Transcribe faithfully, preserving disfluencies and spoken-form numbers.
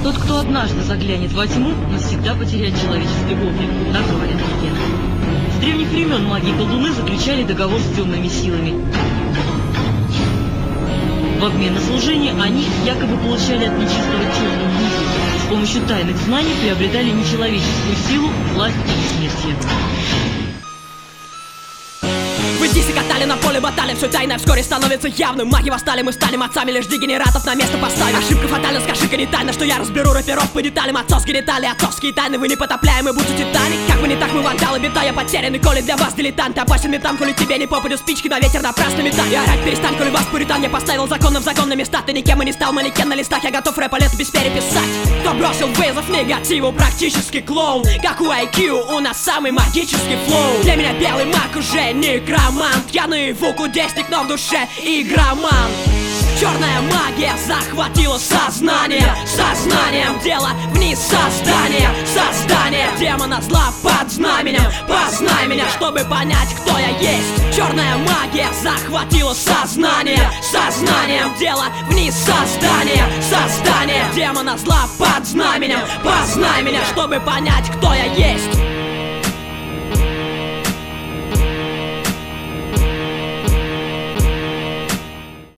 Тот, кто однажды заглянет во тьму, навсегда потеряет человеческий облик. Так говорят легенды. С древних времен маги и колдуны заключали договор с темными силами. В обмен на служение они якобы получали от нечистого черную нить. С помощью тайных знаний приобретали нечеловеческую силу, власть и бессмертие. Вы дисы катали на поле батали, все тайное вскоре становится явным. Маги восстали, мы стали отцами, лишь дегенератов на место поставим. Ошибка фатальна, скажи генитально, что я разберу рэперов по деталям. Отцовские детали, отцовские тайны, вы непотопляемы, будете Титаник. Как бы не так, мы вандалы, беда, я потерянный, коли для вас дилетант. Опасен метан, коли тебе не попадет спички на ветер, напрасно метан. И орать перестань, коли вас пуритан, я поставил законно в закон на места. Ты никем и не стал, манекен на листах, я готов рэпа летопись переписать. Кто бросил вызов негативу, практически клоун. Как у ай кью, у нас самый магический флоу. Для меня белый маг уже некромант. Я наяву кудесник, но в душе игроман. Черная магия захватила сознание. Сознанием дело вниз создание. Создание демона зла под знаменем. Познай меня, чтобы понять, кто я есть. Черная магия захватила сознание. Сознанием дело вниз создание. Создание демона зла под знаменем. Познай меня, чтобы понять, кто я есть.